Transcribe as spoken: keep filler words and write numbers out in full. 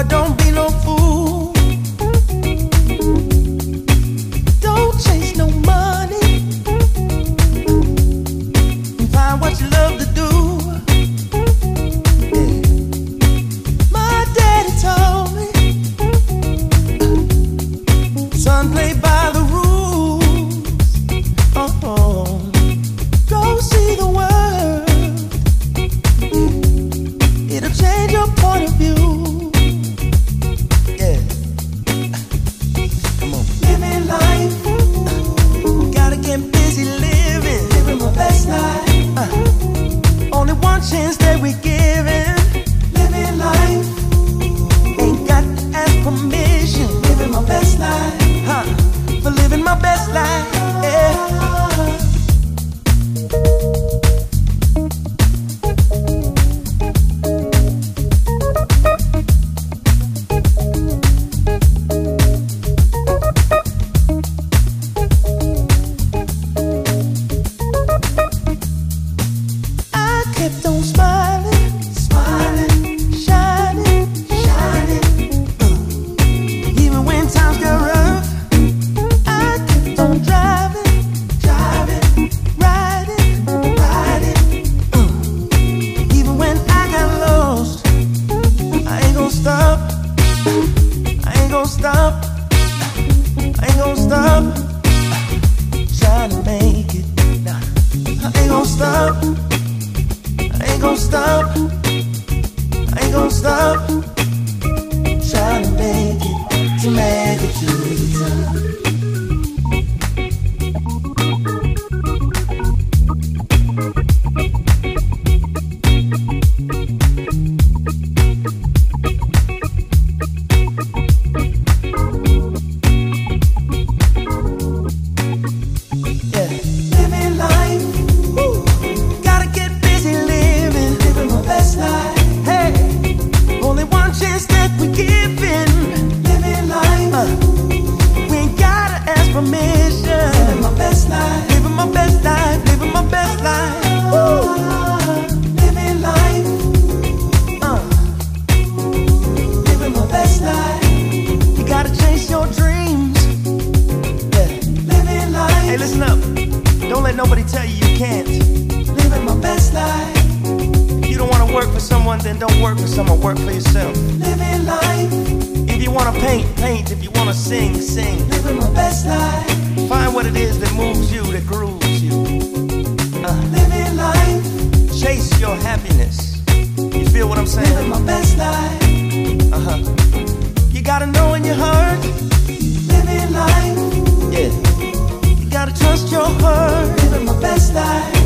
Boy, don't be no fool. Don't chase no money. Find what you love to do. Yeah. My daddy told me, son, play by the rules. Oh, go see the world. It'll change your point of view. Yeah. Come on. Living life. Gotta get busy living. Living my best life. Uh, only one chance that we're given. Living life. Ain't got to ask permission. Living my best life. Huh. For living my best life. Yeah. Kept on smiling, smiling, shining, shining. Uh, even when times get rough, I kept on driving, driving, riding, riding. Uh, even when I got lost, I ain't gonna stop. I ain't gonna stop. I ain't gonna stop. Trying to make it. Nah, I ain't gonna stop. I ain't gonna stop, I ain't gonna stop. Trying to make it, to make it to the top. Yeah, living life. Woo. Gotta get busy living, living my best life. Hey, only one chance that we're given. Living life. Uh, we ain't gotta ask permission. Living my best life. Living my best life. Living my best life. Woo. Living life. Uh, living my best life. You gotta chase your dreams. Yeah. Living life. Hey, listen up. Don't let nobody tell you you can't. Living my best life. If you don't want to work for someone, then don't work for someone. Work for yourself. Living life. If you want to paint, paint. If you want to sing, sing. Living my best life. Find what it is that moves you, that grooves you. Uh, living life. Chase your happiness. You feel what I'm saying? Living my best life. Uh-huh. You gotta know in your heart. Living life. Yeah. You gotta trust your heart. Living my best life.